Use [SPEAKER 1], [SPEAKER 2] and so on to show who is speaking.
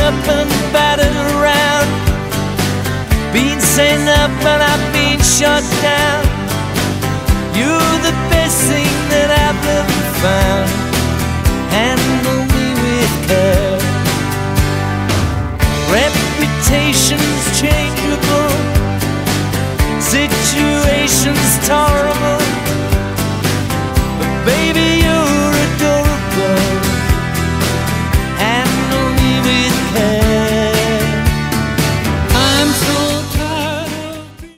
[SPEAKER 1] up and battered around, been sent up and I've been shot down. You're the best thing that I've ever found. Handle me with care. Reputation's changeable, situation's tolerable, but baby